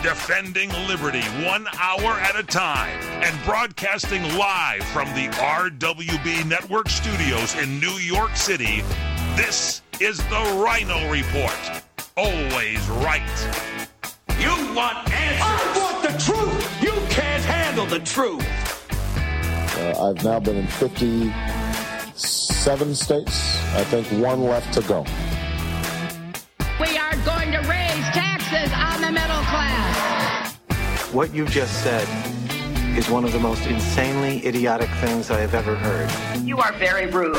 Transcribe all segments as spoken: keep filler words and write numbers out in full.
defending liberty one hour at a time and broadcasting live from the R W B Network studios in New York City. This is the Rhino Report. Always right. You want answers. I want the truth. You can't handle the truth. Uh, I've now been in fifty-seven states. I think one left to go. We are going to raise taxes on the middle class. What you just said is one of the most insanely idiotic things I have ever heard. You are very rude.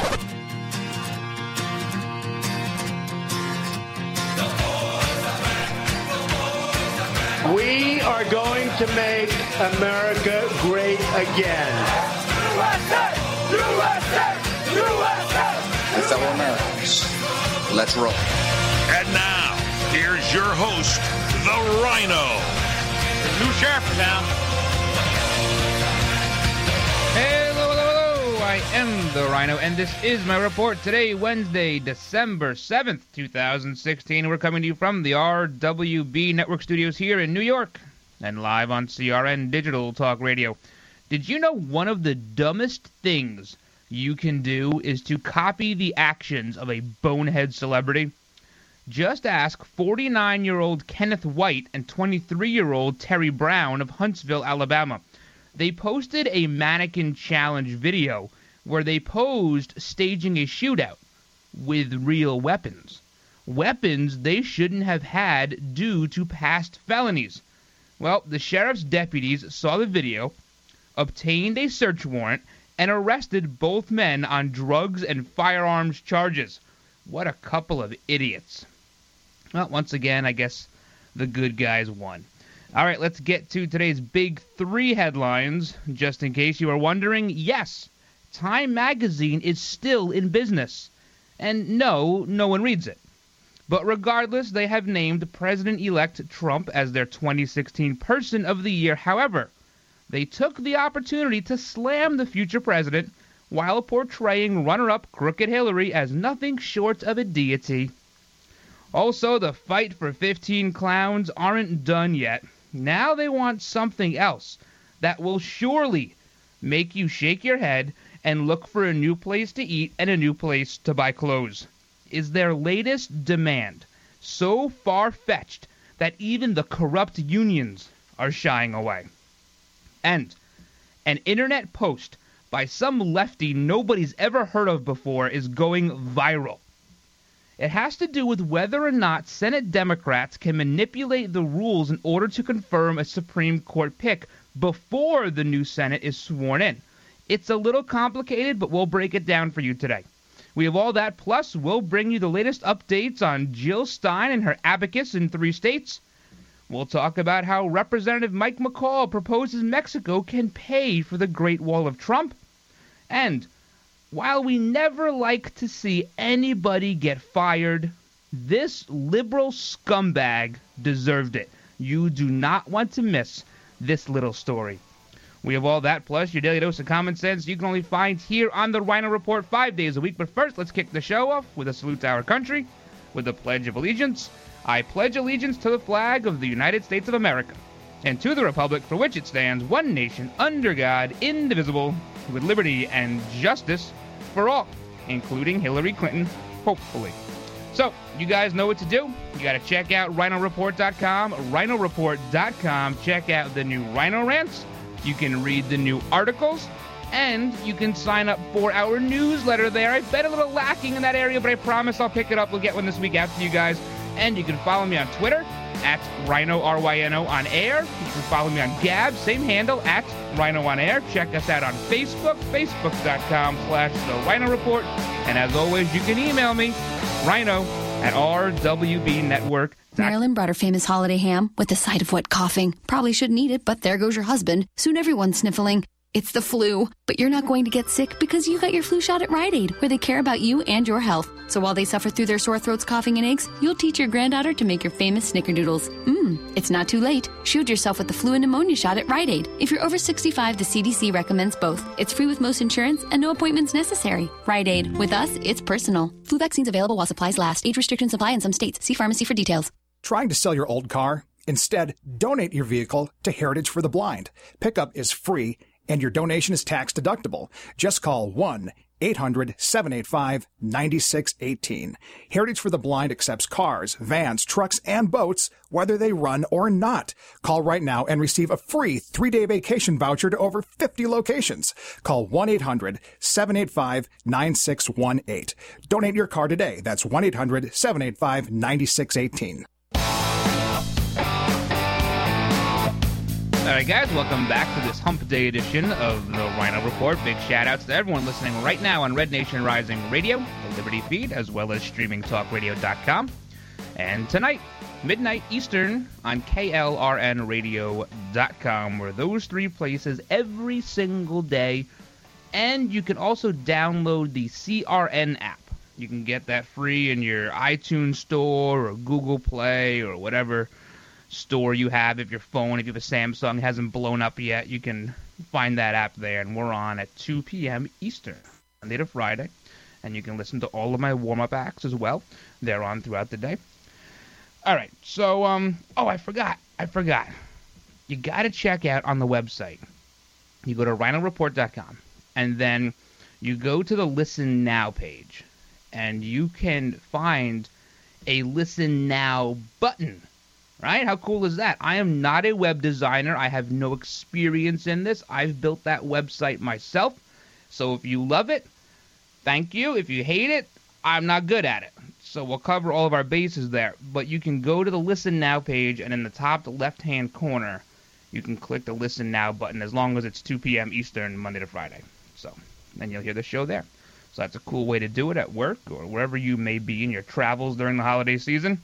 We are going to make America great again. U S A! U S A! U S A! And fellow Americans, let's roll. And now, here's your host, the Rhino. There's a new sheriff in town. Hello, hello, hello. I am the Rhino, and this is my report today, Wednesday, December seventh, twenty sixteen. We're coming to you from the R W B Network studios here in New York and live on C R N Digital Talk Radio. Did you know one of the dumbest things you can do is to copy the actions of a bonehead celebrity? Just ask forty-nine-year-old Kenneth White and twenty-three-year-old Terry Brown of Huntsville, Alabama. They posted a mannequin challenge video where they posed staging a shootout with real weapons. Weapons they shouldn't have had due to past felonies. Well, the sheriff's deputies saw the video, obtained a search warrant, and arrested both men on drugs and firearms charges. What a couple of idiots. Well, once again, I guess the good guys won. All right, let's get to today's big three headlines. Just in case you are wondering, yes, Time Magazine is still in business. And no, no one reads it. But regardless, they have named President-elect Trump as their twenty sixteen Person of the Year. However, they took the opportunity to slam the future president while portraying runner-up Crooked Hillary as nothing short of a deity. Also, the fight for fifteen clowns aren't done yet. Now they want something else that will surely make you shake your head and look for a new place to eat and a new place to buy clothes. Is their latest demand so far-fetched that even the corrupt unions are shying away? And an internet post by some lefty nobody's ever heard of before is going viral. It has to do with whether or not Senate Democrats can manipulate the rules in order to confirm a Supreme Court pick before the new Senate is sworn in. It's a little complicated, but we'll break it down for you today. We have all that, plus we'll bring you the latest updates on Jill Stein and her abacus in three states. We'll talk about how Representative Mike McCall proposes Mexico can pay for the Great Wall of Trump. And while we never like to see anybody get fired, this liberal scumbag deserved it. You do not want to miss this little story. We have all that, plus your daily dose of common sense you can only find here on the Rhino Report five days a week. But first, let's kick the show off with a salute to our country, with the Pledge of Allegiance. I pledge allegiance to the flag of the United States of America, and to the republic for which it stands, one nation, under God, indivisible, with liberty and justice for all, including Hillary Clinton, hopefully. So, you guys know what to do. You got to check out Rhino Report dot com, Rhino Report dot com. Check out the new Rhino Rants. You can read the new articles, and you can sign up for our newsletter there. I've been a little lacking in that area, but I promise I'll pick it up. We'll get one this week out to you guys. And you can follow me on Twitter, at Rhino, R Y N O, on air. You can follow me on Gab, same handle, at Rhino on air. Check us out on Facebook, facebook.com slash The Rhino Report. And as always, you can email me, Rhino, at R W B Network. Marilyn brought her famous holiday ham with a side of wet coughing. Probably shouldn't eat it, but there goes your husband. Soon everyone's sniffling. It's the flu, but you're not going to get sick because you got your flu shot at Rite Aid, where they care about you and your health. So while they suffer through their sore throats, coughing, and aches, you'll teach your granddaughter to make your famous snickerdoodles. Mmm, it's not too late. Shield yourself with the flu and pneumonia shot at Rite Aid. If you're over sixty-five, the C D C recommends both. It's free with most insurance and no appointments necessary. Rite Aid. With us, it's personal. Flu vaccines available while supplies last. Age restrictions apply in some states. See pharmacy for details. Trying to sell your old car? Instead, donate your vehicle to Heritage for the Blind. Pickup is free, and your donation is tax deductible. Just call one eight hundred seven eight five nine six one eight. Heritage for the Blind accepts cars, vans, trucks, and boats, whether they run or not. Call right now and receive a free three-day vacation voucher to over fifty locations. Call one eight hundred seven eight five nine six one eight. Donate your car today. That's one eight hundred seven eight five nine six one eight. All right, guys, welcome back to this Hump Day edition of the Rhino Report. Big shout-outs to everyone listening right now on Red Nation Rising Radio, the Liberty feed, as well as streaming talk radio dot com. And tonight, midnight Eastern on K L R N radio dot com, where those three places every single day. And you can also download the C R N app. You can get that free in your iTunes store or Google Play or whatever store you have. If your phone, if you have a Samsung, hasn't blown up yet, you can find that app there. And we're on at two p.m. Eastern, Monday to Friday. And you can listen to all of my warm-up acts as well. They're on throughout the day. All right, so, um, oh, I forgot. I forgot. You got to check out on the website. You go to rhino report dot com, and then you go to the Listen Now page, and you can find a Listen Now button. Right? How cool is that? I am not a web designer. I have no experience in this. I've built that website myself. So if you love it, thank you. If you hate it, I'm not good at it. So we'll cover all of our bases there. But you can go to the Listen Now page, and in the top left-hand corner, you can click the Listen Now button as long as it's two p.m. Eastern, Monday to Friday. So then you'll hear the show there. So that's a cool way to do it at work or wherever you may be in your travels during the holiday season.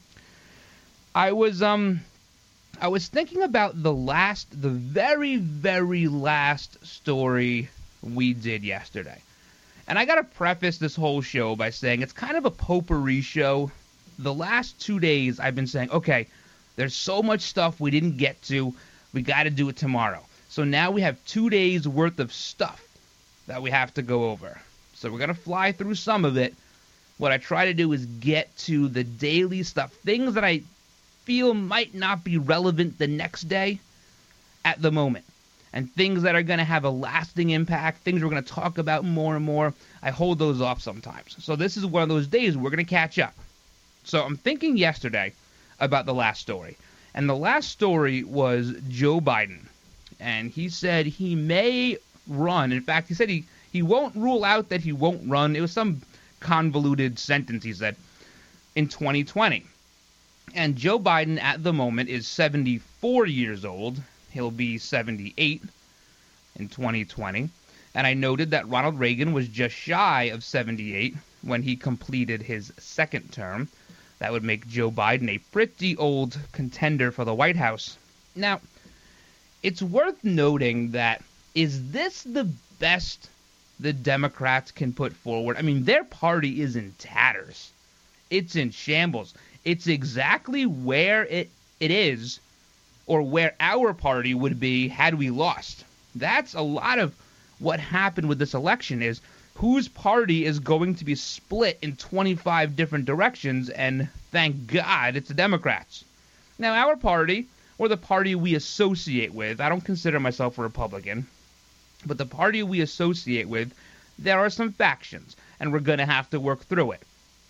I was um, I was thinking about the last, the very, very last story we did yesterday. And I got to preface this whole show by saying it's kind of a potpourri show. The last two days I've been saying, okay, there's so much stuff we didn't get to. We got to do it tomorrow. So now we have two days worth of stuff that we have to go over. So we're going to fly through some of it. What I try to do is get to the daily stuff, things that I feel might not be relevant the next day at the moment, and things that are going to have a lasting impact, things we're going to talk about more and more. I hold those off sometimes. So this is one of those days we're going to catch up. So I'm thinking yesterday about the last story, and the last story was Joe Biden, and he said he may run. In fact, he said he, he won't rule out that he won't run. It was some convoluted sentence he said in twenty twenty. And Joe Biden at the moment is seventy-four years old. He'll be seventy-eight in twenty twenty. And I noted that Ronald Reagan was just shy of seventy-eight when he completed his second term. That would make Joe Biden a pretty old contender for the White House. Now, it's worth noting that, is this the best the Democrats can put forward? I mean, their party is in tatters. It's in shambles. It's exactly where it, it is, or where our party would be had we lost. That's a lot of what happened with this election, is whose party is going to be split in twenty-five different directions, and thank God it's the Democrats. Now, our party, or the party we associate with, I don't consider myself a Republican, but the party we associate with, there are some factions, and we're going to have to work through it.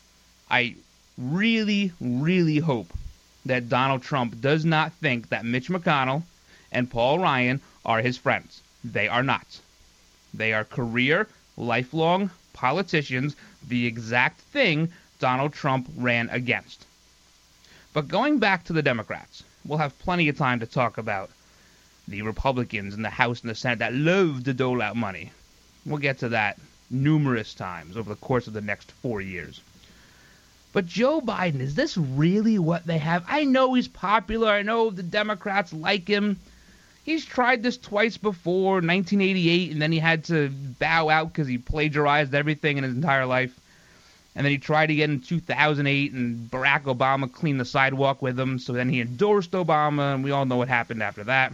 I really, really hope that Donald Trump does not think that Mitch McConnell and Paul Ryan are his friends. They are not. They are career, lifelong politicians, the exact thing Donald Trump ran against. But going back to the Democrats, we'll have plenty of time to talk about the Republicans in the House and the Senate that love to dole out money. We'll get to that numerous times over the course of the next four years. But Joe Biden, is this really what they have? I know he's popular. I know the Democrats like him. He's tried this twice before, nineteen eighty-eight, and then he had to bow out because he plagiarized everything in his entire life. And then he tried again in two thousand eight, and Barack Obama cleaned the sidewalk with him. So then he endorsed Obama, and we all know what happened after that.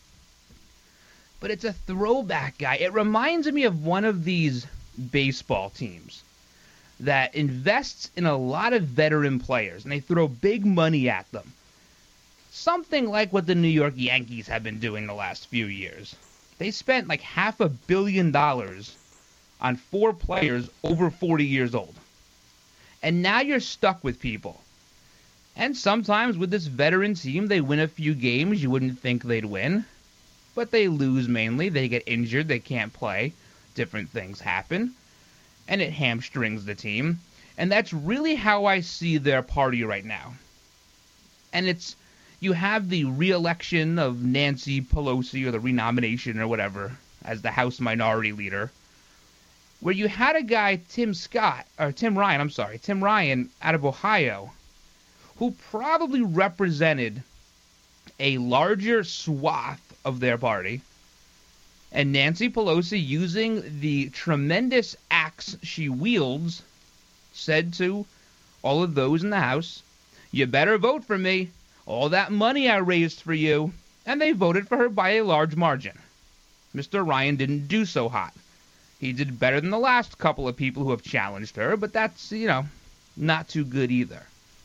But it's a throwback guy. It reminds me of one of these baseball teams that invests in a lot of veteran players, and they throw big money at them. something like what the New York Yankees have been doing the last few years. They spent like half a billion dollars on four players over forty years old. And now you're stuck with people. And sometimes with this veteran team, they win a few games you wouldn't think they'd win. But they lose mainly. They get injured. They can't play. Different things happen. And it hamstrings the team. And that's really how I see their party right now. And it's, you have the re-election of Nancy Pelosi, or the renomination or whatever, as the House Minority Leader, where you had a guy, Tim Scott, or Tim Ryan, I'm sorry, Tim Ryan out of Ohio, who probably represented a larger swath of their party, and Nancy Pelosi, using the tremendous axe she wields, said to all of those in the House, you better vote for me. All that money I raised for you. And they voted for her by a large margin. Mister Ryan didn't do so hot. He did better than the last couple of people who have challenged her, but that's, you know, not too good either.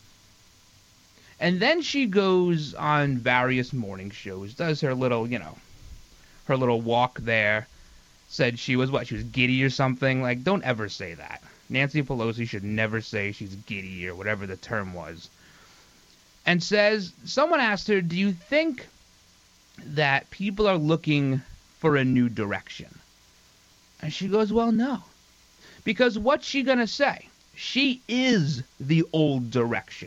And then she goes on various morning shows, does her little, you know, her little walk there. Said she was, what, she was giddy or something? Like, don't ever say that. Nancy Pelosi should never say she's giddy or whatever the term was. And says, someone asked her, do you think that people are looking for a new direction? And she goes, well, no. Because what's she going to say? She is the old direction.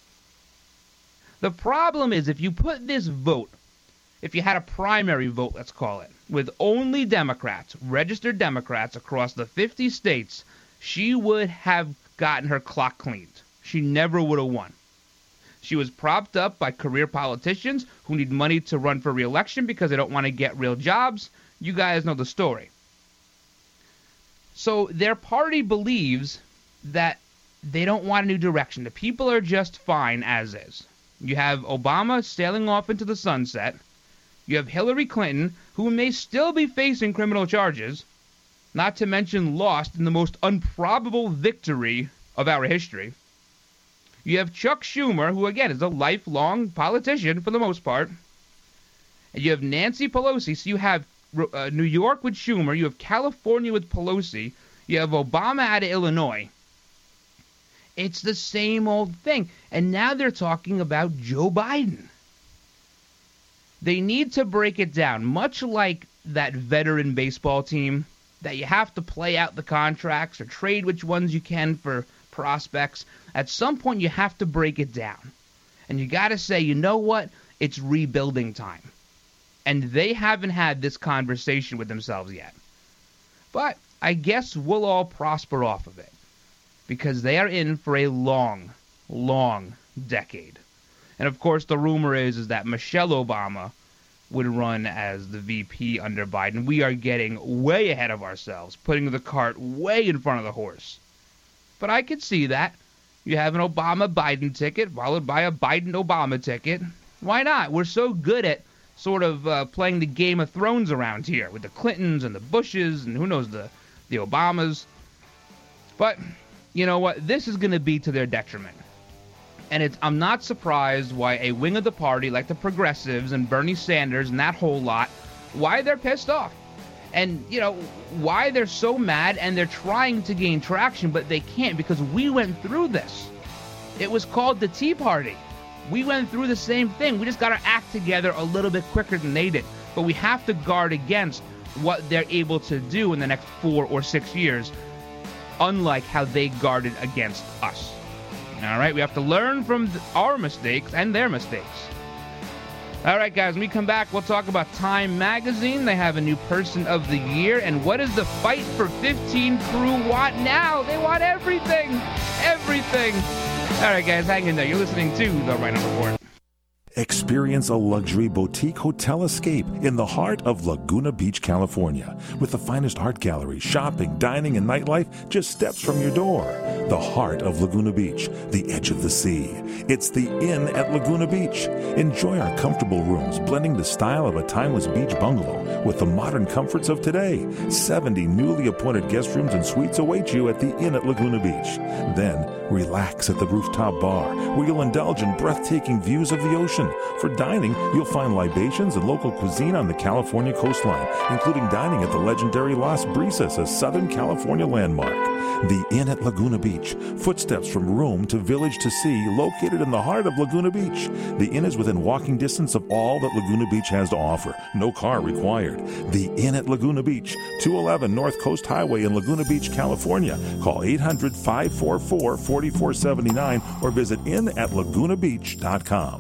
The problem is, if you put this vote, if you had a primary vote, let's call it, with only Democrats, registered Democrats across the fifty states, she would have gotten her clock cleaned. She never would have won. She was propped up by career politicians who need money to run for re-election because they don't want to get real jobs. You guys know the story. So their party believes that they don't want a new direction. The people are just fine as is. You have Obama sailing off into the sunset. You have Hillary Clinton, who may still be facing criminal charges, not to mention lost in the most improbable victory of our history. You have Chuck Schumer, who, again, is a lifelong politician for the most part. And you have Nancy Pelosi. So you have uh, New York with Schumer. You have California with Pelosi. You have Obama out of Illinois. It's the same old thing. And now they're talking about Joe Biden. They need to break it down, much like that veteran baseball team, that you have to play out the contracts or trade which ones you can for prospects. At some point, you have to break it down. And you got to say, you know what? It's rebuilding time. And they haven't had this conversation with themselves yet. But I guess we'll all prosper off of it. Because they are in for a long, long decade. And of course, the rumor is, is that Michelle Obama would run as the V P under Biden. We are getting way ahead of ourselves, putting the cart way in front of the horse. But I could see that. You have an Obama-Biden ticket followed by a Biden-Obama ticket. Why not? We're so good at sort of uh, playing the Game of Thrones around here with the Clintons and the Bushes and who knows, the, the Obamas. But you know what? This is going to be to their detriment. And it's, I'm not surprised why a wing of the party like the progressives and Bernie Sanders and that whole lot, why they're pissed off. And, you know, why they're so mad and they're trying to gain traction, but they can't because we went through this. It was called the Tea Party. We went through the same thing. We just got our act together a little bit quicker than they did. But we have to guard against what they're able to do in the next four or six years, unlike how they guarded against us. All right, we have to learn from our mistakes and their mistakes. All right, guys, when we come back, we'll talk about Time Magazine. They have a new Person of the Year. And what does the Fight for fifteen crew want now? They want everything. Everything. All right, guys, hang in there. You're listening to The Rhino Report. Experience a luxury boutique hotel escape in the heart of Laguna Beach, California. With the finest art gallery, shopping, dining, and nightlife just steps from your door. The heart of Laguna Beach, the edge of the sea. It's the Inn at Laguna Beach. Enjoy our comfortable rooms, blending the style of a timeless beach bungalow with the modern comforts of today. seventy newly appointed guest rooms and suites await you at the Inn at Laguna Beach. Then, relax at the rooftop bar, where you'll indulge in breathtaking views of the ocean Inn. For dining, you'll find libations and local cuisine on the California coastline, including dining at the legendary Las Brisas, a Southern California landmark. The Inn at Laguna Beach, footsteps from room to village to sea, located in the heart of Laguna Beach. The Inn is within walking distance of all that Laguna Beach has to offer. No car required. The Inn at Laguna Beach, two eleven North Coast Highway in Laguna Beach, California. Call eight hundred, five four four, four four seven nine or visit inn at laguna beach dot com.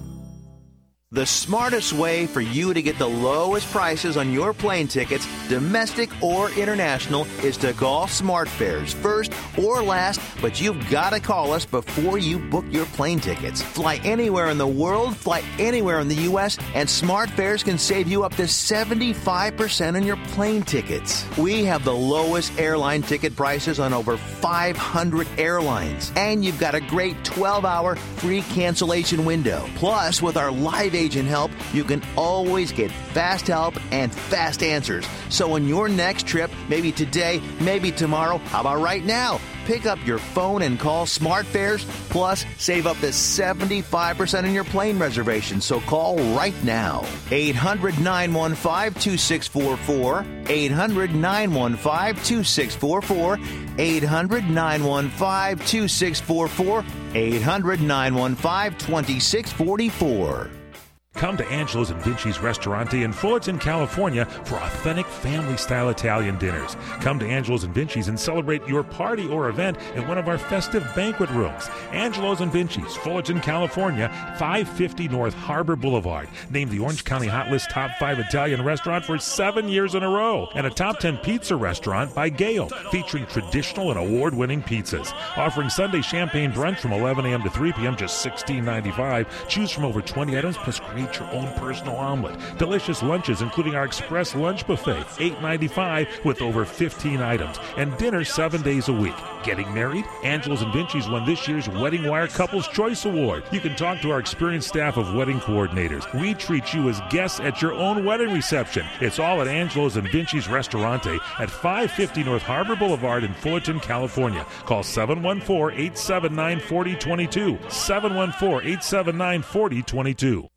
The smartest way for you to get the lowest prices on your plane tickets, domestic or international, is to call SmartFares first or last, but you've got to call us before you book your plane tickets. Fly anywhere in the world, fly anywhere in the U S, and SmartFares can save you up to seventy-five percent on your plane tickets. We have the lowest airline ticket prices on over five hundred airlines, and you've got a great twelve hour free cancellation window. Plus, with our live agent help, you can always get fast help and fast answers. So on your next trip, maybe today, maybe tomorrow, how about right now? Pick up your phone and call SmartFares, plus save up to seventy-five percent on your plane reservation. So call right now. eight hundred, nine one five, two six four four. eight hundred, nine one five, two six four four. eight hundred, nine one five, two six four four. eight hundred, nine one five, two six four four. Come to Angelo's and Vinci's Restaurante in Fullerton, California for authentic family-style Italian dinners. Come to Angelo's and Vinci's and celebrate your party or event in one of our festive banquet rooms. Angelo's and Vinci's, Fullerton, California, five fifty North Harbor Boulevard. Named the Orange County Hot List Top five Italian Restaurant for seven years in a row. And a Top ten Pizza Restaurant by Gale, featuring traditional and award-winning pizzas. Offering Sunday champagne brunch from eleven a.m. to three p.m., just sixteen ninety-five. Choose from over twenty items, plus great your own personal omelet. Delicious lunches, including our express lunch buffet, eight ninety-five with over fifteen items. And dinner seven days a week. Getting married? Angelo's and Vinci's won this year's Wedding Wire Couples Choice Award. You can talk to our experienced staff of wedding coordinators. We treat you as guests at your own wedding reception. It's all at Angelo's and Vinci's Restaurante at five fifty North Harbor Boulevard in Fullerton, California. Call seven one four, eight seven nine, four zero two two. seven one four, eight seven nine, four zero two two.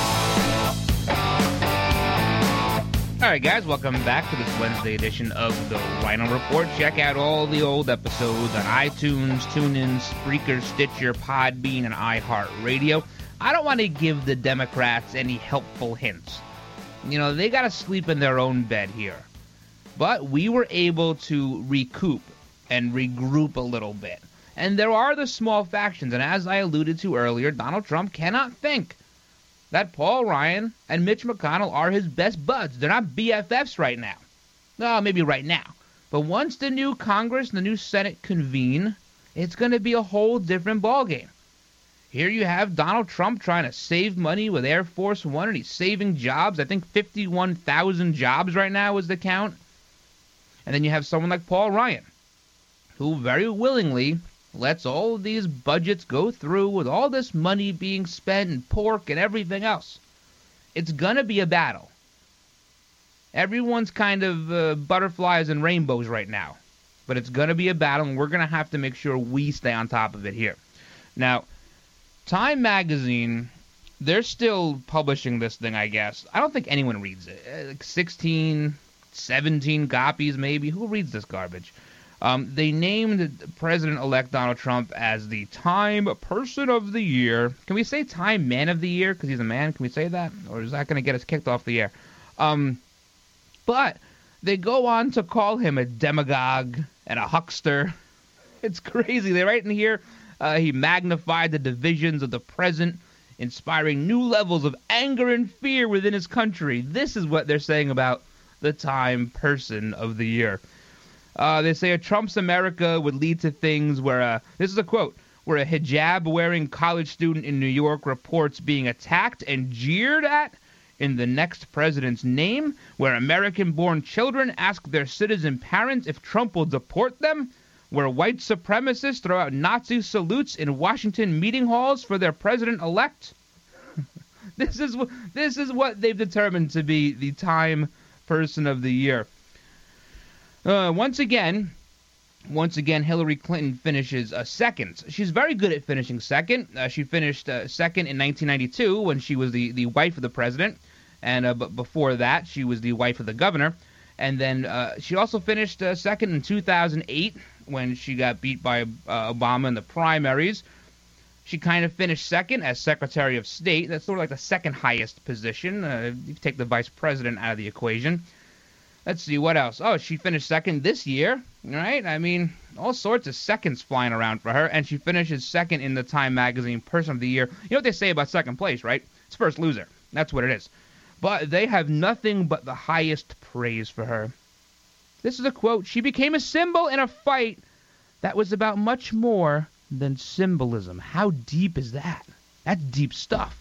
All right, guys, welcome back to this Wednesday edition of the Rhino Report. Check out all the old episodes on iTunes, TuneIn, Spreaker, Stitcher, Podbean, and iHeartRadio. I don't want to give the Democrats any helpful hints. You know, they got to sleep in their own bed here. But we were able to recoup and regroup a little bit. And there are the small factions, and as I alluded to earlier, Donald Trump cannot think that Paul Ryan and Mitch McConnell are his best buds. They're not B F Fs right now. No, maybe right now. But once the new Congress and the new Senate convene, it's going to be a whole different ballgame. Here you have Donald Trump trying to save money with Air Force One, and he's saving jobs. I think fifty-one thousand jobs right now is the count. And then you have someone like Paul Ryan, who very willingly lets all of these budgets go through with all this money being spent and pork and everything else. It's going to be a battle. Everyone's kind of uh, butterflies and rainbows right now. But it's going to be a battle, and we're going to have to make sure we stay on top of it here. Now, Time Magazine, they're still publishing this thing, I guess. I don't think anyone reads it. Uh, like sixteen, seventeen copies maybe. Who reads this garbage? Um, they named President-elect Donald Trump as the Time Person of the Year. Can we say Time Man of the Year because he's a man? Can we say that? Or is that going to get us kicked off the air? Um, but they go on to call him a demagogue and a huckster. It's crazy. They write in here, uh, he magnified the divisions of the present, inspiring new levels of anger and fear within his country. This is what they're saying about the Time Person of the Year. Uh, they say a Trump's America would lead to things where, uh, this is a quote, where a hijab-wearing college student in New York reports being attacked and jeered at in the next president's name, where American-born children ask their citizen parents if Trump will deport them, where white supremacists throw out Nazi salutes in Washington meeting halls for their president-elect. This is what this is what they've determined to be the Time Person of the Year. Uh, once again, once again, Hillary Clinton finishes uh, second. She's very good at finishing second. Uh, she finished uh, second in nineteen ninety-two when she was the, the wife of the president. And uh, but before that, she was the wife of the governor. And then uh, she also finished uh, second in two thousand eight when she got beat by uh, Obama in the primaries. She kind of finished second as Secretary of State. That's sort of like the second highest position. Uh, you take the vice president out of the equation. Let's see, what else? Oh, she finished second this year, right? I mean, all sorts of seconds flying around for her. And she finishes second in the Time Magazine Person of the Year. You know what they say about second place, right? It's first loser. That's what it is. But they have nothing but the highest praise for her. This is a quote. She became a symbol in a fight that was about much more than symbolism. How deep is that? That's deep stuff.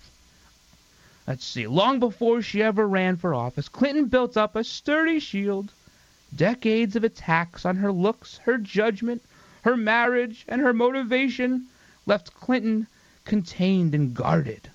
Let's see. Long before she ever ran for office, Clinton built up a sturdy shield. Decades of attacks on her looks, her judgment, her marriage, and her motivation left Clinton contained and guarded.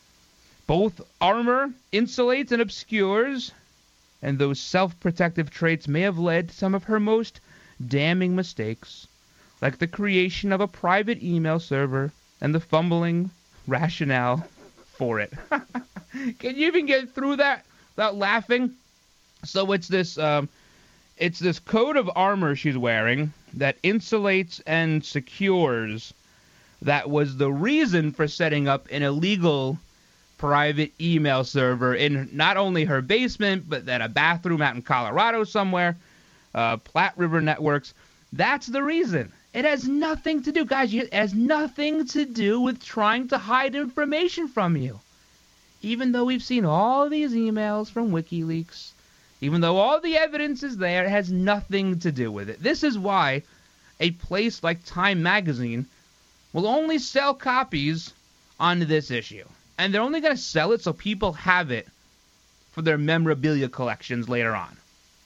Both armor insulates and obscures, and those self-protective traits may have led to some of her most damning mistakes, like the creation of a private email server and the fumbling rationale for it. Can you even get through that without laughing? So it's this, um, it's this coat of armor she's wearing that insulates and secures. That was the reason for setting up an illegal private email server in not only her basement, but then a bathroom out in Colorado somewhere, uh, Platte River Networks. That's the reason. It has nothing to do, guys, it has nothing to do with trying to hide information from you. Even though we've seen all these emails from WikiLeaks, even though all the evidence is there, it has nothing to do with it. This is why a place like Time Magazine will only sell copies on this issue. And they're only going to sell it so people have it for their memorabilia collections later on.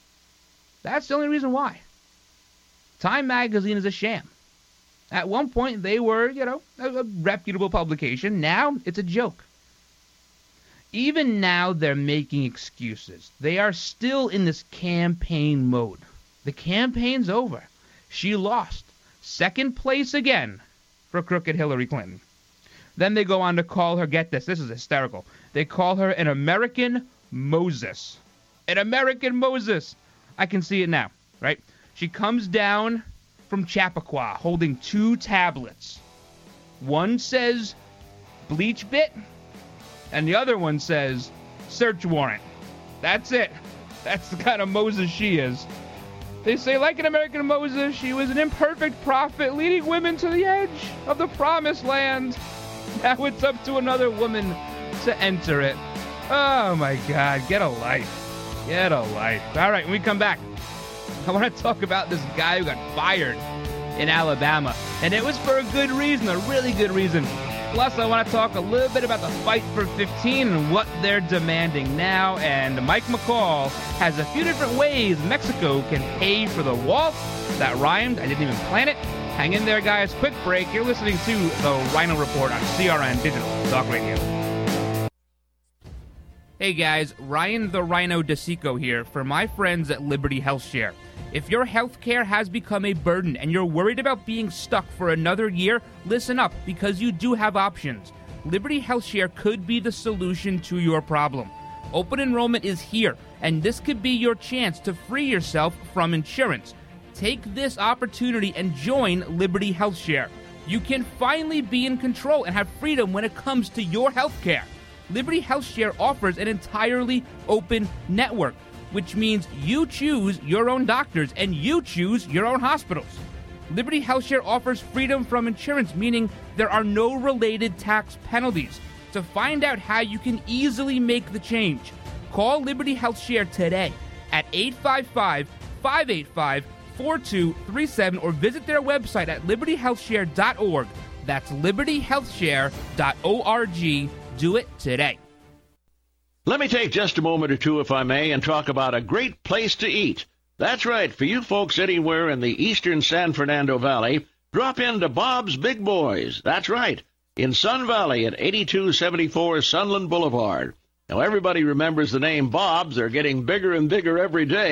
That's the only reason why. Time Magazine is a sham. At one point, they were, you know, a, a reputable publication. Now, it's a joke. Even now, they're making excuses. They are still in this campaign mode. The campaign's over. She lost. Second place again for crooked Hillary Clinton. Then they go on to call her, get this, this is hysterical. They call her an American Moses. An American Moses. I can see it now, right? She comes down from Chappaqua holding two tablets. One says bleach bit, and the other one says search warrant. That's it. That's the kind of Moses she is. They say, like an American Moses, she was an imperfect prophet leading women to the edge of the promised land. Now it's up to another woman to enter it. Oh, my God. Get a life. Get a life. All right, when we come back, I want to talk about this guy who got fired in Alabama. And it was for a good reason, a really good reason. Plus, I want to talk a little bit about the fight for fifteen and what they're demanding now. And Mike McCall has a few different ways Mexico can pay for the wall. That rhymed. I didn't even plan it. Hang in there, guys. Quick break. You're listening to The Rhino Report on C R N Digital Talk Radio. Hey, guys. Ryan the Rhino DeSico here for my friends at Liberty HealthShare. If your health care has become a burden and you're worried about being stuck for another year, listen up, because you do have options. Liberty HealthShare could be the solution to your problem. Open enrollment is here, and this could be your chance to free yourself from insurance. Take this opportunity and join Liberty HealthShare. You can finally be in control and have freedom when it comes to your health care. Liberty HealthShare offers an entirely open network, which means you choose your own doctors and you choose your own hospitals. Liberty HealthShare offers freedom from insurance, meaning there are no related tax penalties. To find out how you can easily make the change, call Liberty HealthShare today at eight five five, five eight five, four two three seven or visit their website at liberty health share dot org. That's liberty health share dot org. Do it today. Let me take just a moment or two, if I may, and talk about a great place to eat. That's right, for you folks anywhere in the eastern San Fernando Valley, drop into Bob's Big Boys. That's right, in Sun Valley at eighty-two seventy-four Sunland Boulevard. Now, everybody remembers the name Bob's. They're getting bigger and bigger every day,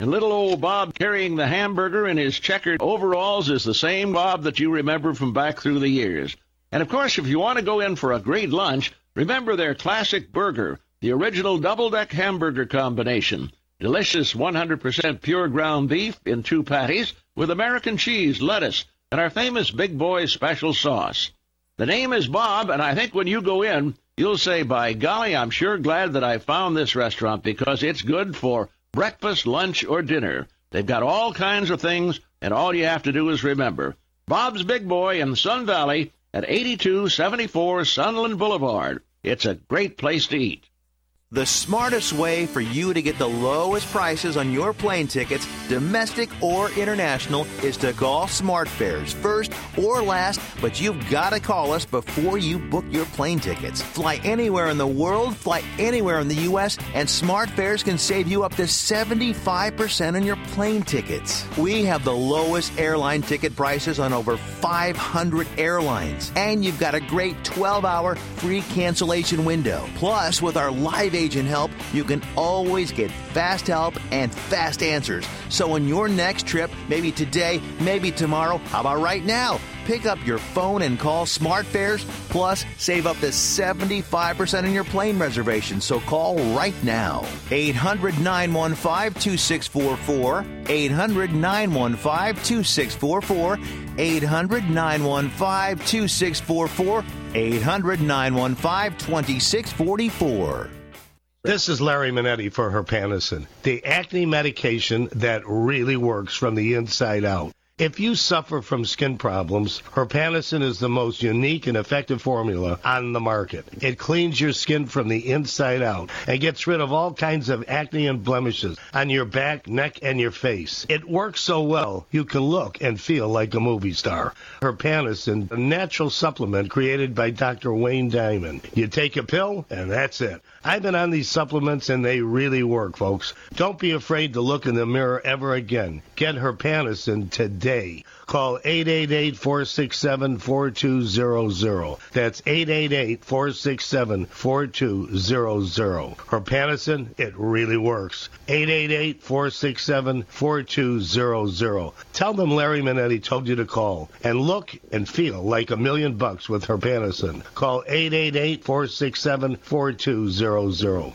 And little old Bob carrying the hamburger in his checkered overalls is the same Bob that you remember from back through the years. And, of course, if you want to go in for a great lunch, remember their classic burger, the original double-deck hamburger combination. Delicious one hundred percent pure ground beef in two patties with American cheese, lettuce, and our famous Big Boy special sauce. The name is Bob, and I think when you go in, you'll say, by golly, I'm sure glad that I found this restaurant because it's good for breakfast, lunch, or dinner. They've got all kinds of things, and all you have to do is remember. Bob's Big Boy in Sun Valley at eighty-two seventy-four Sunland Boulevard. It's a great place to eat. The smartest way for you to get the lowest prices on your plane tickets, domestic or international, is to call SmartFares first or last, but you've got to call us before you book your plane tickets. Fly anywhere in the world, fly anywhere in the U S, and SmartFares can save you up to seventy-five percent on your plane tickets. We have the lowest airline ticket prices on over five hundred airlines, and you've got a great twelve hour free cancellation window. Plus, with our live agent help, you can always get fast help and fast answers. So on your next trip, maybe today, maybe tomorrow, how about right now? Pick up your phone and call SmartFares, plus save up to seventy-five percent on your plane reservation. So call right now. eight hundred nine one five two six four four, eight hundred nine one five two six four four, eight hundred nine one five two six four four, eight hundred nine one five two six four four. This is Larry Minetti for Herpanicin, the acne medication that really works from the inside out. If you suffer from skin problems, Herpanicin is the most unique and effective formula on the market. It cleans your skin from the inside out and gets rid of all kinds of acne and blemishes on your back, neck, and your face. It works so well, you can look and feel like a movie star. Herpanicin, a natural supplement created by Doctor Wayne Diamond. You take a pill, and that's it. I've been on these supplements, and they really work, folks. Don't be afraid to look in the mirror ever again. Get Herpanicin today. Call eight eight eight, four six seven, four two zero zero. That's eight eight eight, four six seven, four two zero zero. Herpanicin, it really works. eight eight eight, four six seven, four two zero zero. Tell them Larry Minetti told you to call and look and feel like a million bucks with Herpanicin. Call eight eight eight, four six seven, four two zero zero.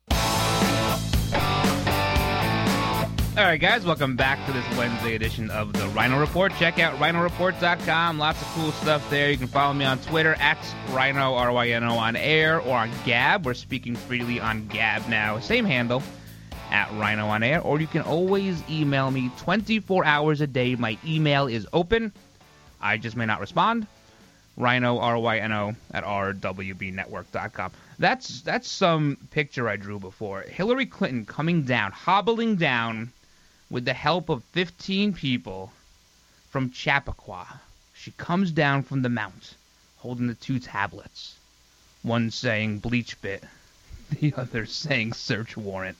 All right, guys, welcome back to this Wednesday edition of the Rhino Report. Check out rhino report dot com. Lots of cool stuff there. You can follow me on Twitter, at Rhino, R Y N O, on air, or on Gab. We're speaking freely on Gab now. Same handle, at Rhino on air. Or you can always email me twenty-four hours a day. My email is open. I just may not respond. Rhino, R Y N O, at R W B network dot com. That's, that's some picture I drew before. Hillary Clinton coming down, hobbling down, with the help of fifteen people from Chappaqua. She comes down from the mount, holding the two tablets. One saying bleach bit, the other saying search warrant.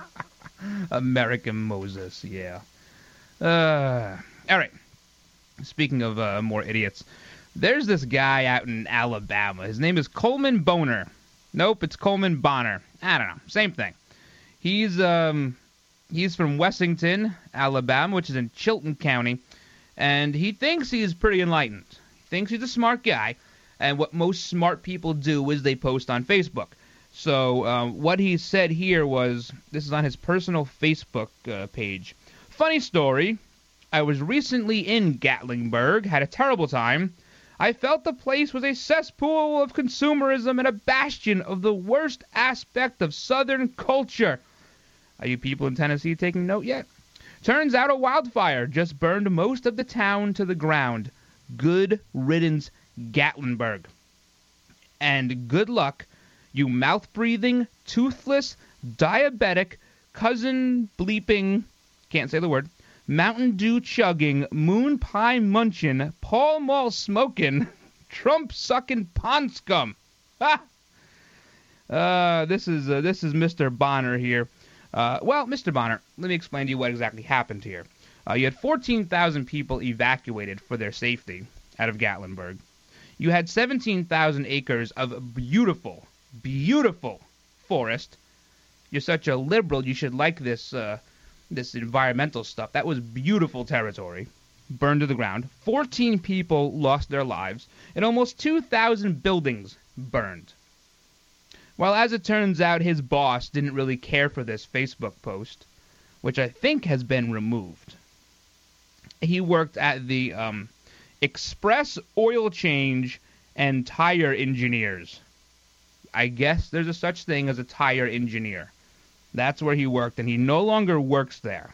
American Moses, yeah. Uh, all right. Speaking of uh, more idiots, there's this guy out in Alabama. His name is Coleman Boner. Nope, it's Coleman Bonner. I don't know. Same thing. He's um he's from Wessington, Alabama, which is in Chilton County, and he thinks he's pretty enlightened. He thinks he's a smart guy, and what most smart people do is they post on Facebook. So um, what he said here was, this is on his personal Facebook uh, page. Funny story. I was recently in Gatlinburg, had a terrible time. I felt the place was a cesspool of consumerism and a bastion of the worst aspect of Southern culture. Are you people in Tennessee taking note yet? Turns out a wildfire just burned most of the town to the ground. Good riddance, Gatlinburg. And good luck, you mouth-breathing, toothless, diabetic, cousin bleeping, can't say the word, Mountain Dew chugging, moon pie munchin', Pall Mall smoking, Trump sucking pond scum. Ah! Uh, this is uh, this is Mister Bonner here. Uh, well, Mister Bonner, let me explain to you what exactly happened here. Uh, you had fourteen thousand people evacuated for their safety out of Gatlinburg. You had seventeen thousand acres of beautiful, beautiful forest. You're such a liberal, you should like this uh, this environmental stuff, that was beautiful territory, burned to the ground. fourteen people lost their lives, and almost two thousand buildings burned. Well, as it turns out, his boss didn't really care for this Facebook post, which I think has been removed. He worked at the um, Express Oil Change and Tire Engineers. I guess there's a such thing as a tire engineer. That's where he worked, and he no longer works there.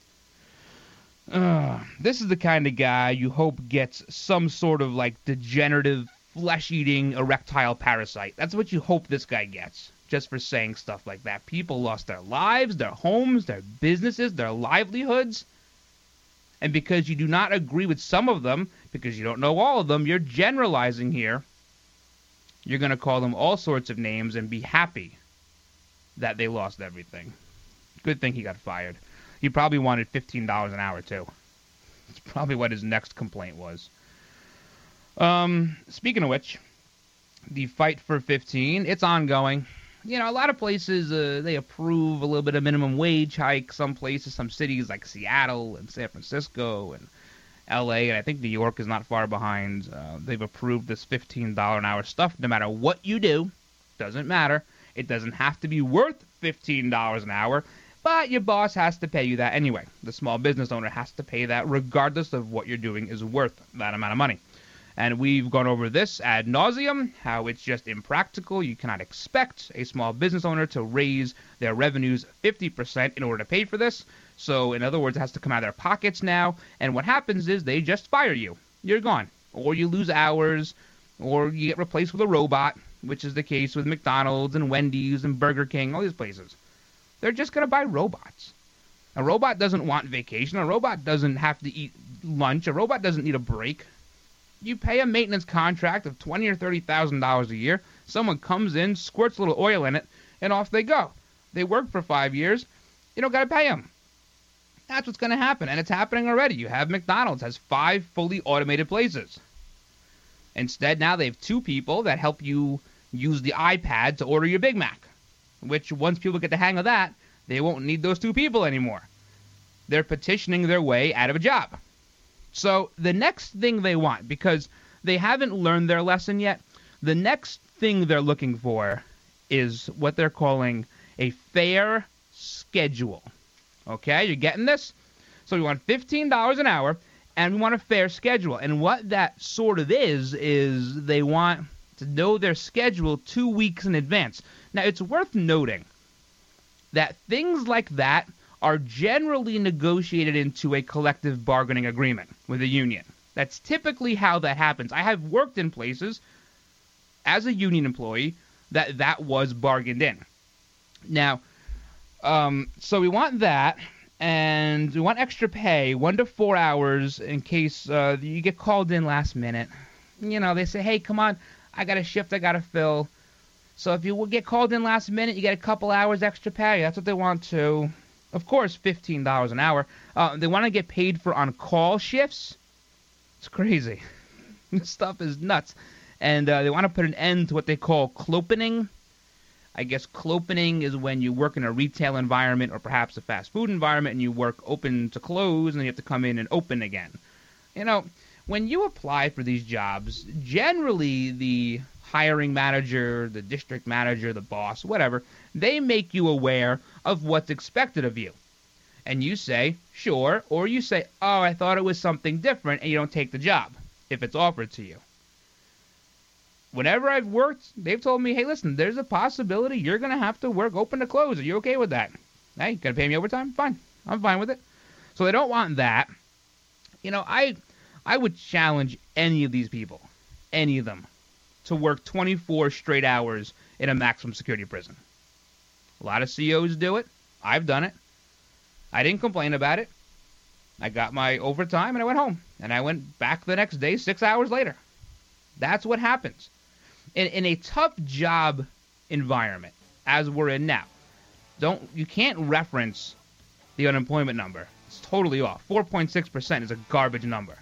Uh, this is the kind of guy you hope gets some sort of, like, degenerative, flesh-eating, erectile parasite. That's what you hope this guy gets, just for saying stuff like that. People lost their lives, their homes, their businesses, their livelihoods. And because you do not agree with some of them, because you don't know all of them, you're generalizing here. You're going to call them all sorts of names and be happy that they lost everything. Good thing he got fired. He probably wanted fifteen dollars an hour, too. It's probably what his next complaint was. Um, speaking of which, the fight for fifteen, it's ongoing. You know, a lot of places, uh, they approve a little bit of minimum wage hike. Some places, some cities like Seattle and San Francisco and L A, and I think New York is not far behind. Uh, they've approved this fifteen dollars an hour stuff. No matter what you do, doesn't matter. It doesn't have to be worth fifteen dollars an hour, but your boss has to pay you that anyway. The small business owner has to pay that regardless of what you're doing is worth that amount of money. And we've gone over this ad nauseum, how it's just impractical. You cannot expect a small business owner to raise their revenues fifty percent in order to pay for this. So, in other words, it has to come out of their pockets now. And what happens is they just fire you. You're gone. Or you lose hours, or you get replaced with a robot, which is the case with McDonald's and Wendy's and Burger King, all these places. They're just going to buy robots. A robot doesn't want vacation. A robot doesn't have to eat lunch. A robot doesn't need a break. You pay a maintenance contract of twenty thousand dollars or thirty thousand dollars a year. Someone comes in, squirts a little oil in it, and off they go. They work for five years. You don't got to pay them. That's what's going to happen, and it's happening already. You have McDonald's has five fully automated places. Instead, now they have two people that help you use the iPad to order your Big Mac, which once people get the hang of that, they won't need those two people anymore. They're petitioning their way out of a job. So the next thing they want, because they haven't learned their lesson yet, the next thing they're looking for is what they're calling a fair schedule. Okay, you're getting this? So we want fifteen dollars an hour, and we want a fair schedule. And what that sort of is, is they want to know their schedule two weeks in advance. Now, it's worth noting that things like that are generally negotiated into a collective bargaining agreement with a union. That's typically how that happens. I have worked in places as a union employee that that was bargained in. Now, um, so we want that, and we want extra pay, one to four hours in case uh, you get called in last minute. You know, they say, hey, come on, I got a shift I got to fill. So if you will get called in last minute, you get a couple hours extra pay. That's what they want to. Of course, fifteen dollars an hour. Uh, they want to get paid for on-call shifts. It's crazy. This stuff is nuts. And uh, they want to put an end to what they call clopening. I guess clopening is when you work in a retail environment or perhaps a fast food environment and you work open to close and then you have to come in and open again. You know, when you apply for these jobs, generally the hiring manager, the district manager, the boss, whatever, they make you aware of what's expected of you. And you say, sure, or you say, oh, I thought it was something different, and you don't take the job if it's offered to you. Whenever I've worked, they've told me, hey, listen, there's a possibility you're going to have to work open to close. Are you okay with that? Hey, going to pay me overtime? Fine. I'm fine with it. So they don't want that. You know, I I would challenge any of these people, any of them, to work twenty-four straight hours in a maximum security prison. A lot of C E Os do it. I've done it. I didn't complain about it. I got my overtime and I went home. And I went back the next day six hours later. That's what happens. In, in a tough job environment, as we're in now, don't you can't reference the unemployment number. It's totally off. four point six percent is a garbage number.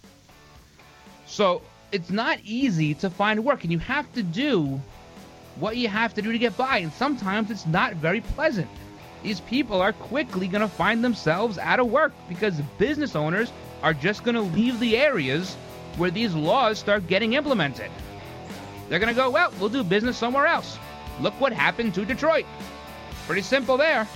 So it's not easy to find work, and you have to do what you have to do to get by, and sometimes it's not very pleasant. these people are quickly going to find themselves out of work because business owners are just going to leave the areas where these laws start getting implemented. They're going to go, well, we'll do business somewhere else. Look what happened to Detroit. Pretty simple there.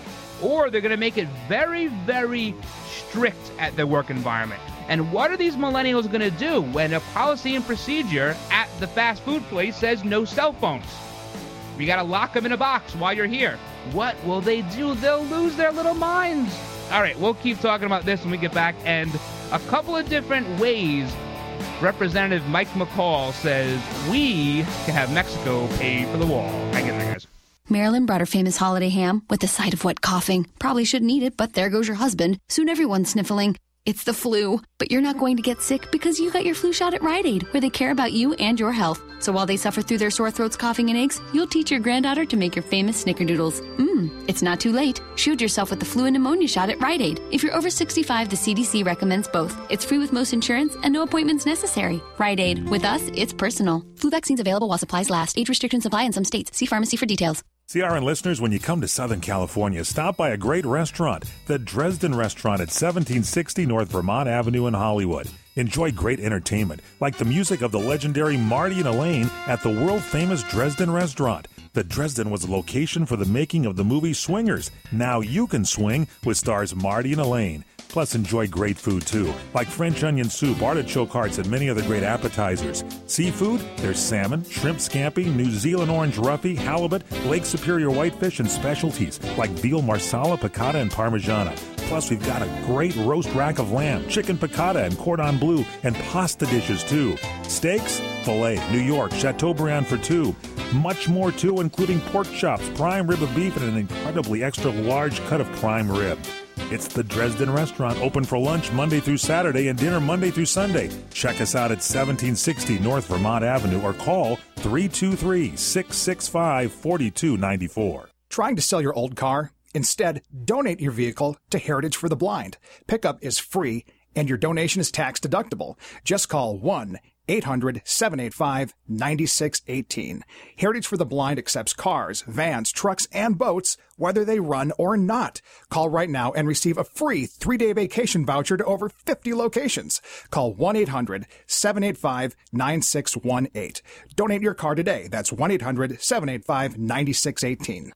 Or they're going to make it very, very strict at their work environment. And what are these millennials going to do when a policy and procedure at the fast food place says no cell phones? You got to lock them in a box while you're here. What will they do? They'll lose their little minds. All right, we'll keep talking about this when we get back. And a couple of different ways Representative Mike McCall says we can have Mexico pay for the wall. Hang in there, guys. Marilyn brought her famous holiday ham with the side of wet coughing. Probably shouldn't eat it, but there goes your husband. Soon everyone's sniffling. It's the flu, but you're not going to get sick because you got your flu shot at Rite Aid, where they care about you and your health. So while they suffer through their sore throats, coughing, and aches, you'll teach your granddaughter to make your famous snickerdoodles. Mmm, it's not too late. Shield yourself with the flu and pneumonia shot at Rite Aid. If you're over sixty-five, the C D C recommends both. It's free with most insurance and no appointments necessary. Rite Aid. With us, it's personal. Flu vaccines available while supplies last. Age restrictions apply in some states. See pharmacy for details. C R N listeners, when you come to Southern California, stop by a great restaurant, the Dresden Restaurant at seventeen sixty North Vermont Avenue in Hollywood. Enjoy great entertainment, like the music of the legendary Marty and Elaine at the world-famous Dresden Restaurant. The Dresden was a location for the making of the movie Swingers. Now you can swing with stars Marty and Elaine. Plus, enjoy great food, too, like French onion soup, artichoke hearts, and many other great appetizers. Seafood, there's salmon, shrimp scampi, New Zealand orange roughy, halibut, Lake Superior whitefish, and specialties like veal marsala, piccata, and parmigiana. Plus, we've got a great roast rack of lamb, chicken piccata, and cordon bleu, and pasta dishes, too. Steaks, filet, New York, Chateaubriand for two. Much more, too, including pork chops, prime rib of beef, and an incredibly extra large cut of prime rib. It's the Dresden Restaurant, open for lunch Monday through Saturday and dinner Monday through Sunday. Check us out at seventeen sixty North Vermont Avenue or call three two three, six six five, four two nine four. Trying to sell your old car? Instead, donate your vehicle to Heritage for the Blind. Pickup is free and your donation is tax deductible. Just call one eight hundred, seven eight five, nine six one eight. Heritage for the Blind accepts cars, vans, trucks, and boats, whether they run or not. Call right now and receive a free three-day vacation voucher to over fifty locations. Call one eight hundred, seven eight five, nine six one eight. Donate your car today. That's one eight hundred, seven eight five, nine six one eight.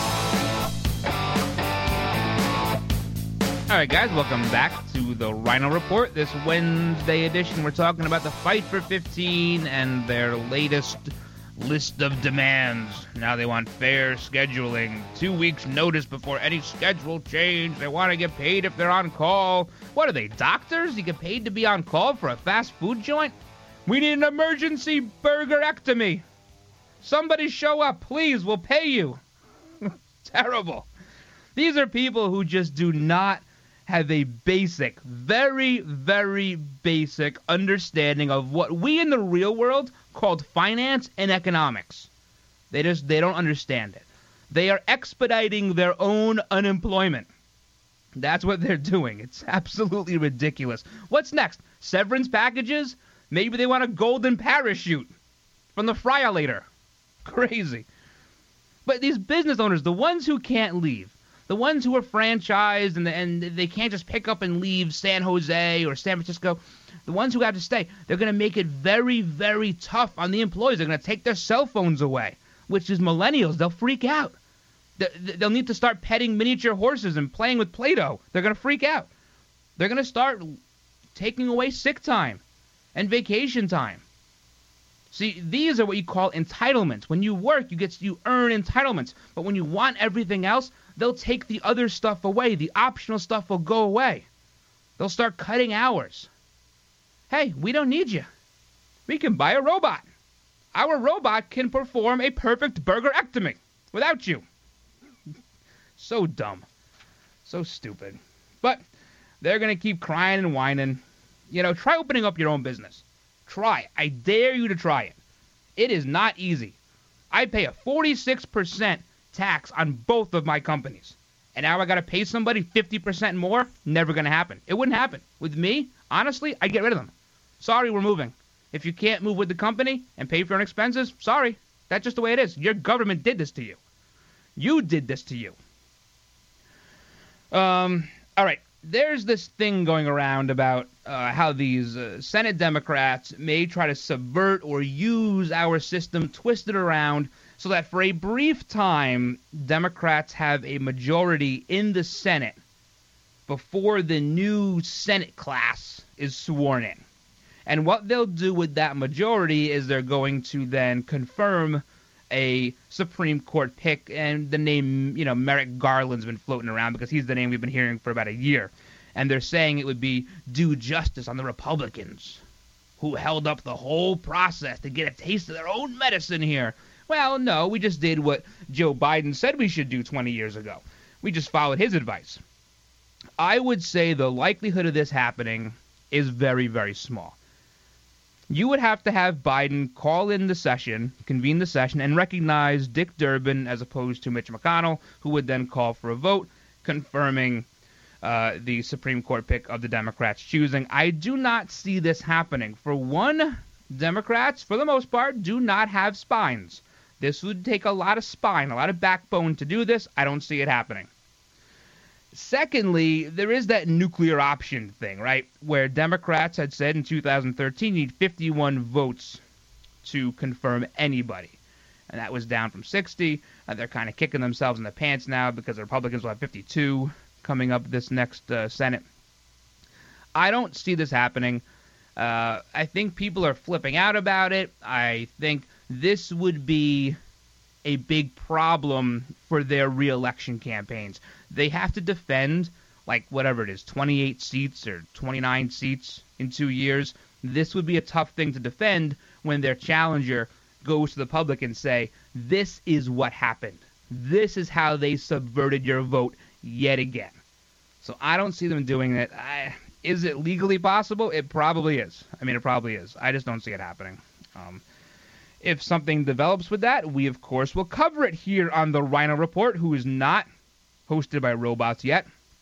All right, guys, welcome back to the Rhino Report. This Wednesday edition, we're talking about the Fight for fifteen and their latest list of demands. Now they want fair scheduling, two weeks notice before any schedule change. They want to get paid if they're on call. What are they, doctors? You get paid to be on call for a fast food joint? We need an emergency burgerectomy. Somebody show up, please, we'll pay you. Terrible. These are people who just do not have a basic, very, very basic understanding of what we in the real world called finance and economics. They just, they don't understand it. They are expediting their own unemployment. That's what they're doing. It's absolutely ridiculous. What's next? Severance packages? Maybe they want a golden parachute from the Friolator. Crazy. But these business owners, the ones who can't leave, the ones who are franchised and, the, and they can't just pick up and leave San Jose or San Francisco, the ones who have to stay, they're going to make it very, very tough on the employees. They're going to take their cell phones away, which is millennials. They'll freak out. They'll need to start petting miniature horses and playing with Play-Doh. They're going to freak out. They're going to start taking away sick time and vacation time. See, these are what you call entitlements. When you work, you get you earn entitlements. But when you want everything else, they'll take the other stuff away. The optional stuff will go away. They'll start cutting hours. Hey, we don't need you. We can buy a robot. Our robot can perform a perfect burgerectomy without you. So dumb. So stupid. But they're going to keep crying and whining. You know, try opening up your own business. Try it. I dare you to try it. It is not easy. I pay a forty-six percent tax on both of my companies. And now I got to pay somebody fifty percent more? Never going to happen. It wouldn't happen. With me, honestly, I'd get rid of them. Sorry, we're moving. If you can't move with the company and pay for your own expenses, sorry. That's just the way it is. Your government did this to you. You did this to you. Um, all right. There's this thing going around about uh, how these uh, Senate Democrats may try to subvert or use our system, twist it around, so that for a brief time, Democrats have a majority in the Senate before the new Senate class is sworn in. And what they'll do with that majority is they're going to then confirm a Supreme Court pick, and the name, you know, Merrick Garland's been floating around because he's the name we've been hearing for about a year. And they're saying it would be due justice on the Republicans who held up the whole process to get a taste of their own medicine here. Well, no, we just did what Joe Biden said we should do twenty years ago. We just followed his advice. I would say the likelihood of this happening is very, very small. You would have to have Biden call in the session, convene the session, and recognize Dick Durbin as opposed to Mitch McConnell, who would then call for a vote confirming uh, the Supreme Court pick of the Democrats choosing. I do not see this happening. For one, Democrats, for the most part, do not have spines. This would take a lot of spine, a lot of backbone to do this. I don't see it happening. Secondly, there is that nuclear option thing, right, where Democrats had said in two thousand thirteen you need fifty-one votes to confirm anybody. And that was down from sixty. Uh, they're kind of kicking themselves in the pants now because the Republicans will have fifty-two coming up this next uh, Senate. I don't see this happening. Uh, I think people are flipping out about it. I think this would be a big problem for their re-election campaigns. They have to defend, like, whatever it is, twenty-eight seats or twenty-nine seats in two years. This would be a tough thing to defend when their challenger goes to the public and say, this is what happened. This is how they subverted your vote yet again. So I don't see them doing it. I, is it legally possible? It probably is. I mean, it probably is. I just don't see it happening. Um, if something develops with that, we, of course, will cover it here on the Rhino Report, who is not hosted by robots yet.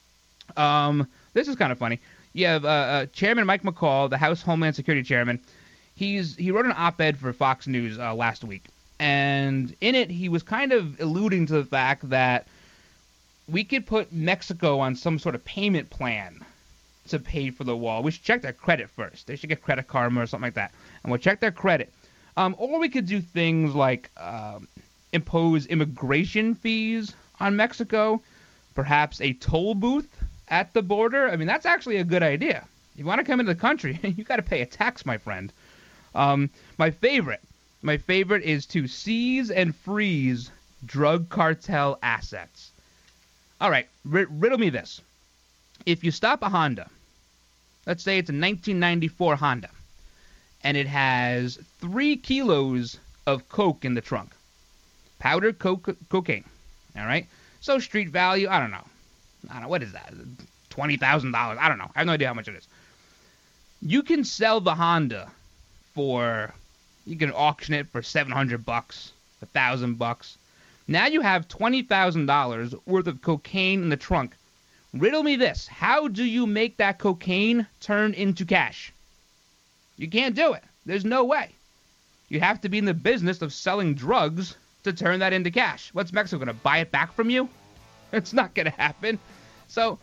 Um, this is kind of funny. You have uh, uh, Chairman Mike McCall, the House Homeland Security Chairman. He's he wrote an op-ed for Fox News uh, last week, and in it he was kind of alluding to the fact that we could put Mexico on some sort of payment plan to pay for the wall. We should check their credit first. They should get Credit Karma or something like that, and we'll check their credit. Um, or we could do things like um, impose immigration fees on Mexico, perhaps a toll booth at the border. I mean, that's actually a good idea. If you want to come into the country, you got to pay a tax, my friend. Um, my favorite, my favorite is to seize and freeze drug cartel assets. All right, r- riddle me this. If you stop a Honda, let's say it's a nineteen ninety-four Honda, and it has three kilos of coke in the trunk, powdered coke, cocaine, all right? So street value, I don't know. I don't know, what is that, twenty thousand dollars? I don't know. I have no idea how much it is. You can sell the Honda for, you can auction it for seven hundred bucks, one thousand bucks. Now you have twenty thousand dollars worth of cocaine in the trunk. Riddle me this. How do you make that cocaine turn into cash? You can't do it. There's no way. You have to be in the business of selling drugs to turn that into cash. What's Mexico going to buy it back from you? It's not going to happen. So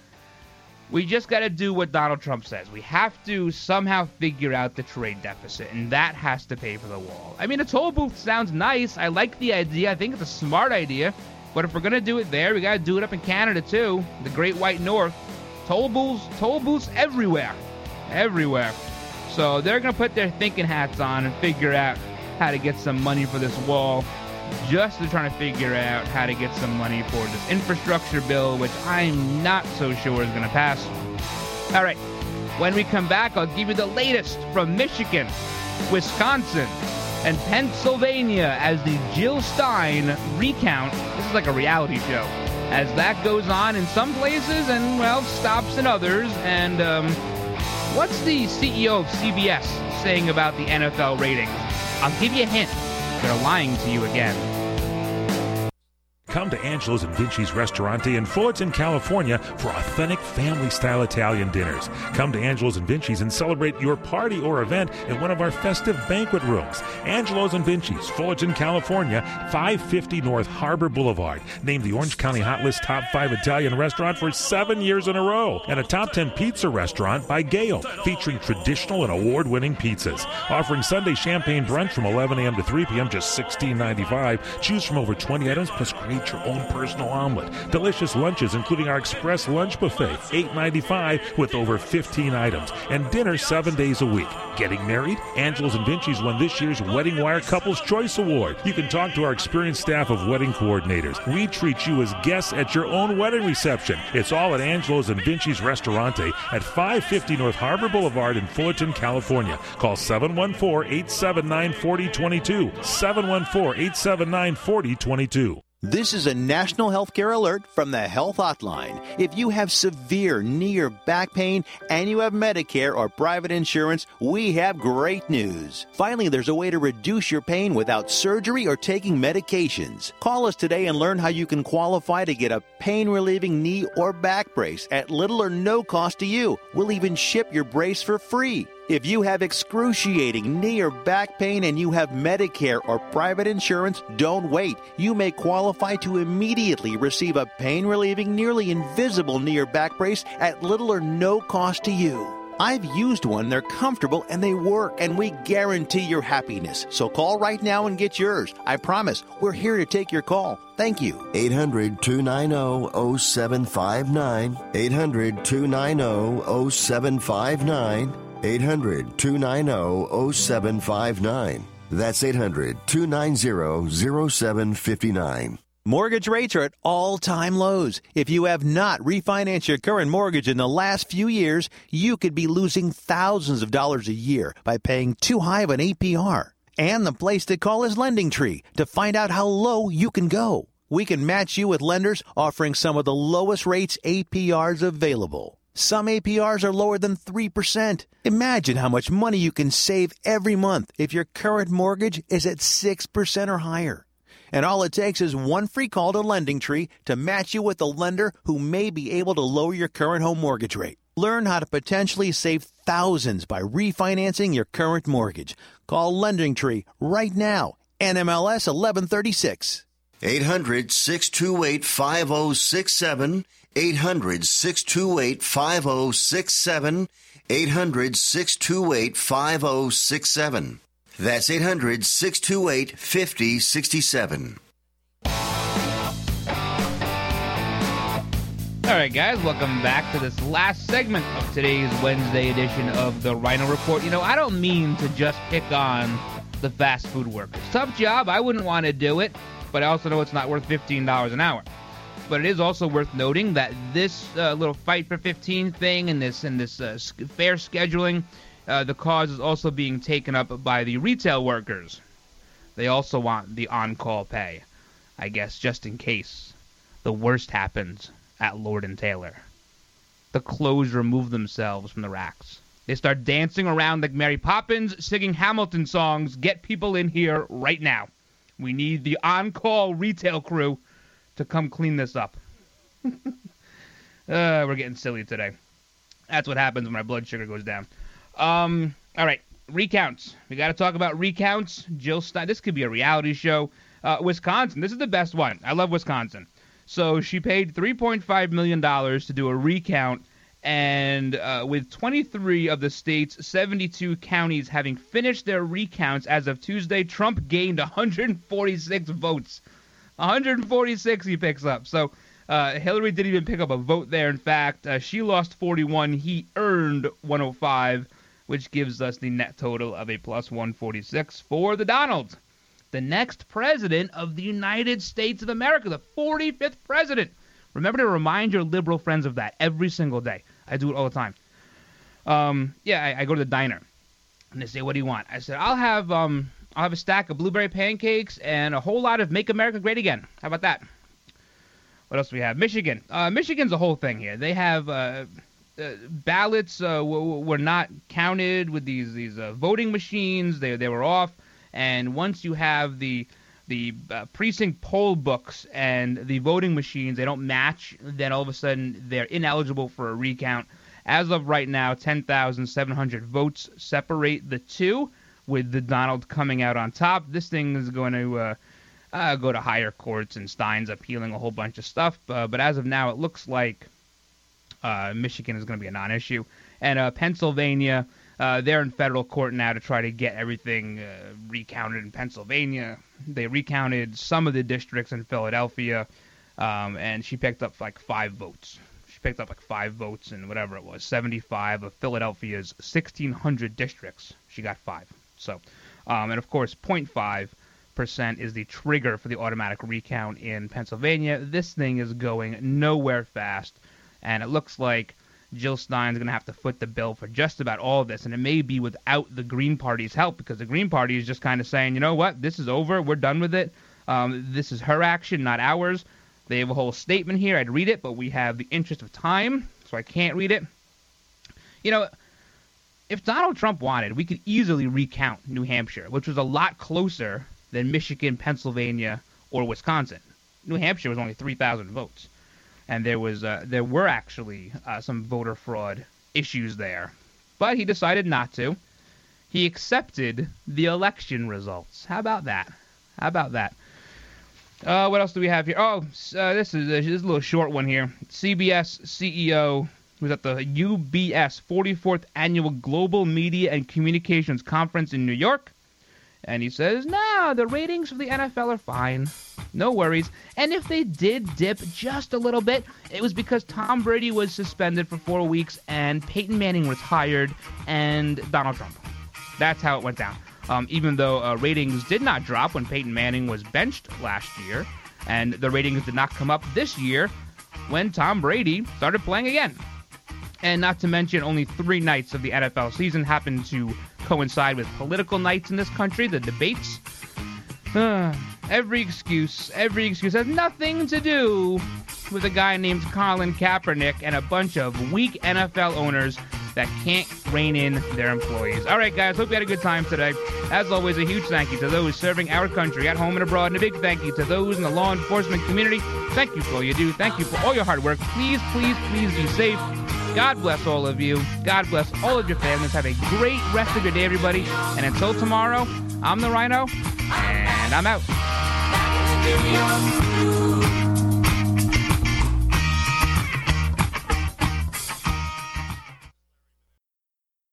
we just got to do what Donald Trump says. We have to somehow figure out the trade deficit, and that has to pay for the wall. I mean, a toll booth sounds nice. I like the idea. I think it's a smart idea. But if we're going to do it there, we got to do it up in Canada, too. The Great White North. Toll booths, toll booths everywhere. Everywhere. So they're going to put their thinking hats on and figure out how to get some money for this wall, just to try to figure out how to get some money for this infrastructure bill, which I'm not so sure is going to pass. All right. When we come back, I'll give you the latest from Michigan, Wisconsin, and Pennsylvania as the Jill Stein recount. This is like a reality show. As that goes on in some places and, well, stops in others. And um, what's the C E O of C B S saying about the N F L ratings? I'll give you a hint. They're lying to you again. Come to Angelo's and Vinci's Restaurante in Fullerton, California for authentic family-style Italian dinners. Come to Angelo's and Vinci's and celebrate your party or event in one of our festive banquet rooms. Angelo's and Vinci's, Fullerton, California, five fifty North Harbor Boulevard. Named the Orange County Hot List Top five Italian Restaurant for seven years in a row. And a Top ten Pizza Restaurant by Gale, featuring traditional and award-winning pizzas. Offering Sunday champagne brunch from eleven a.m. to three p.m. just sixteen ninety-five. Choose from over twenty items, plus create your own personal omelet. Delicious lunches, including our Express Lunch Buffet, eight ninety-five with over fifteen items. And dinner seven days a week. Getting married? Angelo's and Vinci's won this year's Wedding Wire Couples Choice Award. You can talk to our experienced staff of wedding coordinators. We treat you as guests at your own wedding reception. It's all at Angelo's and Vinci's Restaurante at five fifty North Harbor Boulevard in Fullerton, California. Call seven one four, eight seven nine, four zero two two. seven one four, eight seven nine, four zero two two. This is a national healthcare alert from the Health Hotline. If you have severe knee or back pain and you have Medicare or private insurance, we have great news. Finally, there's a way to reduce your pain without surgery or taking medications. Call us today and learn how you can qualify to get a pain-relieving knee or back brace at little or no cost to you. We'll even ship your brace for free. If you have excruciating knee or back pain and you have Medicare or private insurance, don't wait. You may qualify to immediately receive a pain-relieving, nearly invisible knee or back brace at little or no cost to you. I've used one, they're comfortable, and they work, and we guarantee your happiness. So call right now and get yours. I promise, we're here to take your call. Thank you. eight hundred, two nine zero, zero seven five nine. eight hundred, two nine zero, zero seven five nine. eight hundred, two nine zero, zero seven five nine. That's eight hundred, two nine zero, zero seven five nine. Mortgage rates are at all-time lows. If you have not refinanced your current mortgage in the last few years, you could be losing thousands of dollars a year by paying too high of an A P R. And the place to call is LendingTree to find out how low you can go. We can match you with lenders offering some of the lowest rates A P Rs available. Some A P Rs are lower than three percent. Imagine how much money you can save every month if your current mortgage is at six percent or higher. And all it takes is one free call to LendingTree to match you with a lender who may be able to lower your current home mortgage rate. Learn how to potentially save thousands by refinancing your current mortgage. Call LendingTree right now. N M L S eleven thirty-six. eight hundred, six two eight, five zero six seven. eight hundred, six two eight, five zero six seven. eight hundred, six two eight, five zero six seven. That's eight hundred, six two eight, five zero six seven. All right, guys, welcome back to this last segment of today's Wednesday edition of the Rhino Report. You know, I don't mean to just pick on the fast food workers. Tough job. I wouldn't want to do it, but I also know it's not worth fifteen dollars an hour. But it is also worth noting that this uh, little fight for fifteen thing and this and this uh, fair scheduling, uh, the cause is also being taken up by the retail workers. They also want the on-call pay, I guess, just in case the worst happens at Lord and Taylor. The clothes remove themselves from the racks. They start dancing around like Mary Poppins, singing Hamilton songs. Get people in here right now. We need the on-call retail crew to come clean this up. uh, we're getting silly today. That's what happens when my blood sugar goes down. Um, all right, recounts. We got to talk about recounts. Jill Stein. This could be a reality show. Uh, Wisconsin. This is the best one. I love Wisconsin. So she paid three point five million dollars to do a recount, and uh, with twenty-three of the state's seventy-two counties having finished their recounts as of Tuesday, Trump gained one hundred forty-six votes. one hundred forty-six he picks up. So uh, Hillary didn't even pick up a vote there. In fact, uh, she lost forty-one. He earned one oh five, which gives us the net total of a plus one forty-six for the Donald, the next president of the United States of America, the forty-fifth president. Remember to remind your liberal friends of that every single day. I do it all the time. Um, yeah, I, I go to the diner, and they say, "What do you want?" I said, "I'll have um, I'll have a stack of blueberry pancakes and a whole lot of Make America Great Again." How about that? What else do we have? Michigan. Uh, Michigan's a whole thing here. They have uh, uh, ballots uh, w- were not counted with these these uh, voting machines. They they were off. And once you have the the uh, precinct poll books and the voting machines, they don't match, then all of a sudden they're ineligible for a recount. As of right now, ten thousand seven hundred votes separate the two, with the Donald coming out on top. This thing is going to uh, uh, go to higher courts, and Stein's appealing a whole bunch of stuff. Uh, but as of now, it looks like uh, Michigan is going to be a non-issue. And uh, Pennsylvania, uh, they're in federal court now to try to get everything uh, recounted in Pennsylvania. They recounted some of the districts in Philadelphia, um, and she picked up like five votes. She picked up like five votes in whatever it was, seventy-five of Philadelphia's sixteen hundred districts. She got five. So, um, and of course, zero point five percent is the trigger for the automatic recount in Pennsylvania. This thing is going nowhere fast, and it looks like Jill Stein's going to have to foot the bill for just about all of this, and it may be without the Green Party's help, because the Green Party is just kind of saying, you know what, this is over, we're done with it. Um, this is her action, not ours. They have a whole statement here. I'd read it, but we have the interest of time, so I can't read it. You know, if Donald Trump wanted, we could easily recount New Hampshire, which was a lot closer than Michigan, Pennsylvania, or Wisconsin. New Hampshire was only three thousand votes. And there was uh, there were actually uh, some voter fraud issues there. But he decided not to. He accepted the election results. How about that? How about that? Uh, what else do we have here? Oh, uh, this is, uh, this is a little short one here. C B S C E O was at the U B S forty-fourth Annual Global Media and Communications Conference in New York. And he says, no, the ratings for the N F L are fine. No worries. And if they did dip just a little bit, it was because Tom Brady was suspended for four weeks and Peyton Manning retired and Donald Trump. That's how it went down. Um, even though uh, ratings did not drop when Peyton Manning was benched last year, and the ratings did not come up this year when Tom Brady started playing again. And not to mention, only three nights of the N F L season happened to coincide with political nights in this country, the debates. Uh, every excuse, every excuse has nothing to do with a guy named Colin Kaepernick and a bunch of weak N F L owners that can't rein in their employees. All right, guys, hope you had a good time today. As always, a huge thank you to those serving our country at home and abroad, and a big thank you to those in the law enforcement community. Thank you for all you do. Thank you for all your hard work. Please, please, please be safe. God bless all of you. God bless all of your families. Have a great rest of your day, everybody. And until tomorrow, I'm the Rhino, and I'm out.